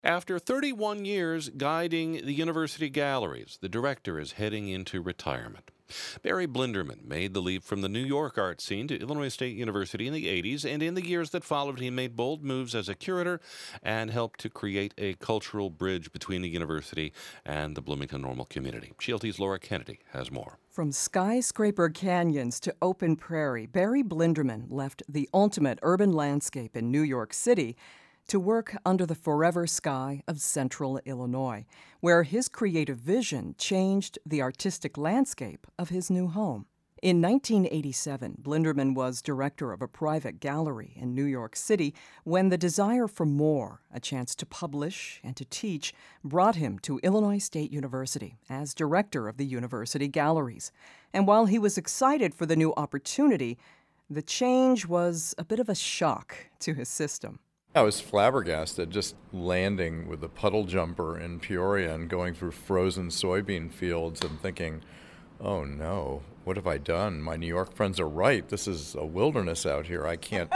After 31 years guiding the university galleries, the director is heading into retirement. Barry Blinderman made the leap from the New York art scene to Illinois State University in the 80s, and in the years that followed, he made bold moves as a curator and helped to create a cultural bridge between the university and the Bloomington Normal community. GLT's Laura Kennedy has more. From skyscraper canyons to open prairie, Barry Blinderman left the ultimate urban landscape in New York City to work under the forever sky of central Illinois, where his creative vision changed the artistic landscape of his new home. In 1987, Blinderman was director of a private gallery in New York City when the desire for more, a chance to publish and to teach, brought him to Illinois State University as director of the university galleries. And while he was excited for the new opportunity, the change was a bit of a shock to his system. I was flabbergasted just landing with a puddle jumper in Peoria and going through frozen soybean fields and thinking, oh no, what have I done? My New York friends are right. This is a wilderness out here. I can't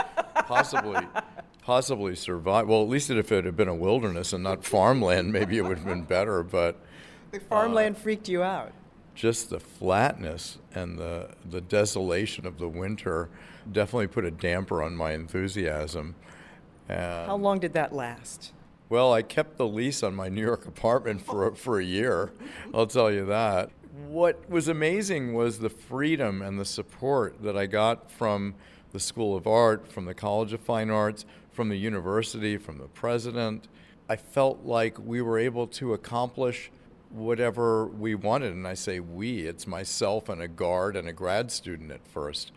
possibly survive. Well, at least if it had been a wilderness and not farmland, maybe it would have been better. But the farmland freaked you out. Just the flatness and the desolation of the winter definitely put a damper on my enthusiasm. How long did that last? Well, I kept the lease on my New York apartment for a year, I'll tell you that. What was amazing was the freedom and the support that I got from the School of Art, from the College of Fine Arts, from the university, from the president. I felt like we were able to accomplish whatever we wanted, and I say we, it's myself and a guard and a grad student at first.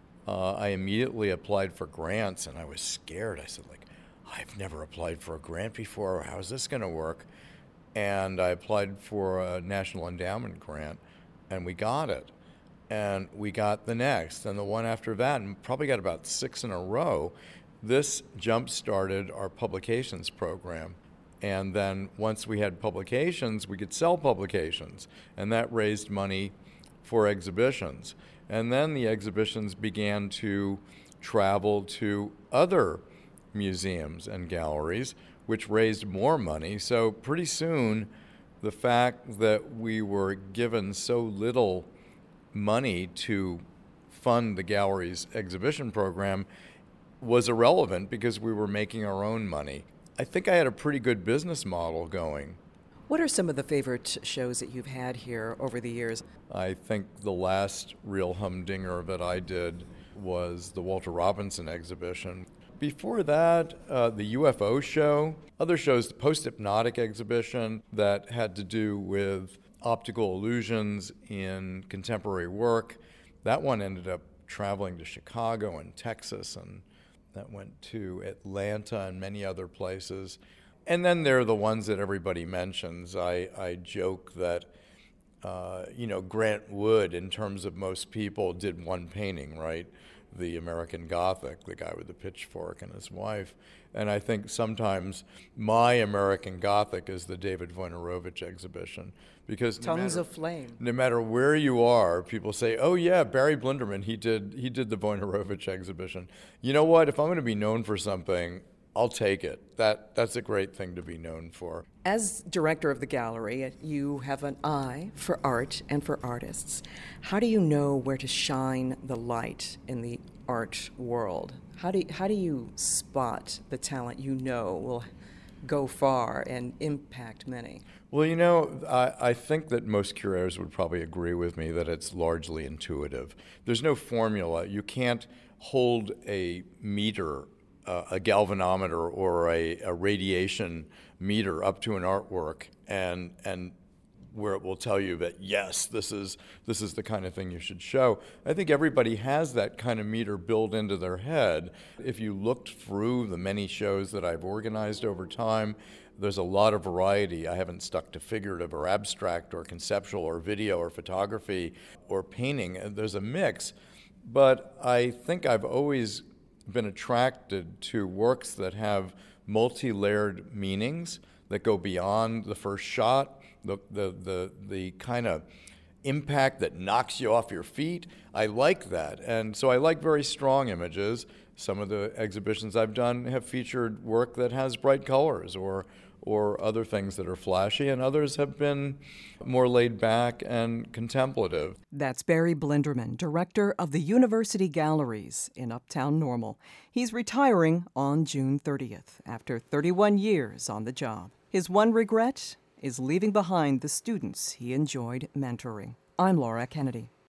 I immediately applied for grants, and I was scared. I said, I've never applied for a grant before. How is this going to work? And I applied for a National Endowment grant, and we got it. And we got the next, and the one after that, and probably got about 6 in a row. This jump-started our publications program. And then once we had publications, we could sell publications, and that raised money for exhibitions. And then the exhibitions began to travel to other museums and galleries, which raised more money. So pretty soon, the fact that we were given so little money to fund the gallery's exhibition program was irrelevant because we were making our own money. I think I had a pretty good business model going. What are some of the favorite shows that you've had here over the years? I think the last real humdinger that I did was the Walter Robinson exhibition. Before that, the UFO show, other shows, the post-hypnotic exhibition that had to do with optical illusions in contemporary work. That one ended up traveling to Chicago and Texas, and that went to Atlanta and many other places. And then there are the ones that everybody mentions. I joke that, Grant Wood, in terms of most people, did one painting, right? The American Gothic, the guy with the pitchfork and his wife. And I think sometimes my American Gothic is the David Wojnarowicz exhibition. Because Tongues of Flame. No matter where you are, people say, oh yeah, Barry Blinderman, he did the Wojnarowicz exhibition. You know what? If I'm going to be known for something, I'll take it. That's a great thing to be known for. As director of the gallery, you have an eye for art and for artists. How do you know where to shine the light in the art world? How do you spot the talent you know will go far and impact many? Well, I think that most curators would probably agree with me that it's largely intuitive. There's no formula. You can't hold a meter, a galvanometer or a radiation meter up to an artwork and where it will tell you that, yes, this is the kind of thing you should show. I think everybody has that kind of meter built into their head. If you looked through the many shows that I've organized over time, there's a lot of variety. I haven't stuck to figurative or abstract or conceptual or video or photography or painting. There's a mix. But I think I've always been attracted to works that have multi-layered meanings that go beyond the first shot, the kind of impact that knocks you off your feet. I like that. And so I like very strong images. Some of the exhibitions I've done have featured work that has bright colors or or other things that are flashy, and others have been more laid back and contemplative. That's Barry Blinderman, director of the University Galleries in Uptown Normal. He's retiring on June 30th after 31 years on the job. His one regret is leaving behind the students he enjoyed mentoring. I'm Laura Kennedy.